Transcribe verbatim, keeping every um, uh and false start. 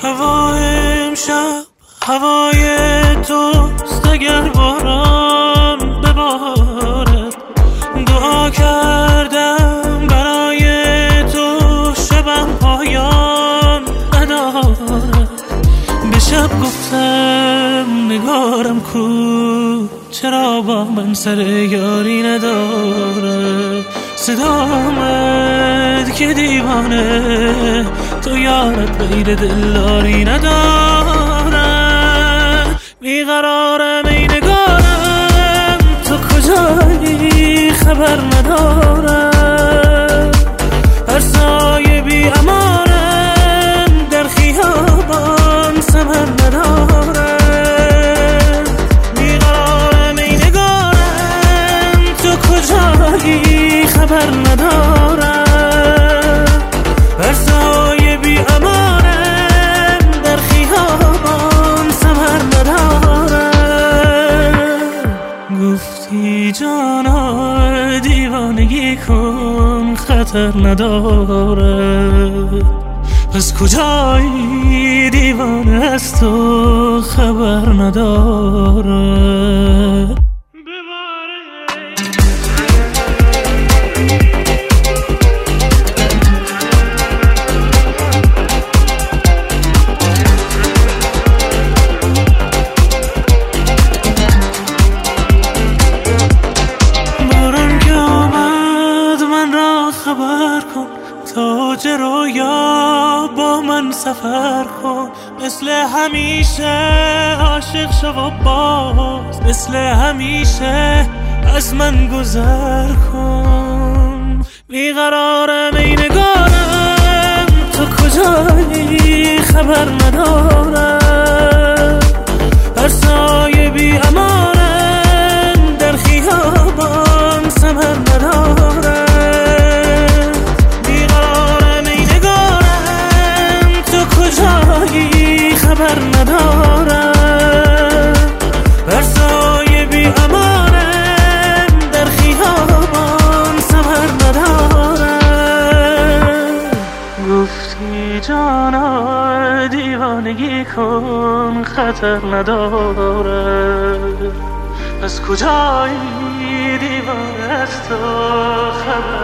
هوا امشب هوای توست، اگر باران ببارد دعا کردم برای تو، شبم پایان ندارد. به شب گفتم نگارم کو، چرا با من سر یاری نداره. صدا آمد که دیوانه تو یارت غیر دلداری نداره. بیقرارم ای نگارم تو کجایی خبر ندارم. هر سایه بی امانم در خیابان ثمر نداره. بیقرارم ای نگارم تو کجایی خبر ندارم. هر سایه بی امانم در خیابان ثمر ندارم. گفتی جانا دیوانگی کن خطر نداره. پس کجایی دیوانه از تو خبر نداره. خبر کن تاج رویا با من سفر کن. مثل همیشه عاشق شو و باز مثل همیشه از من گذر کن. بیقرارم ای نگارم تو کجایی خبر ندارم. هر سایه بی امانم در خیابان ثمر ندارم. کجایی خبر ندارم. هر سایه بی امانم در خیابان ثمر ندارم. گفتی جانا دیوانگی کن خطر نداره. از کجایی دیوانه از تو خبر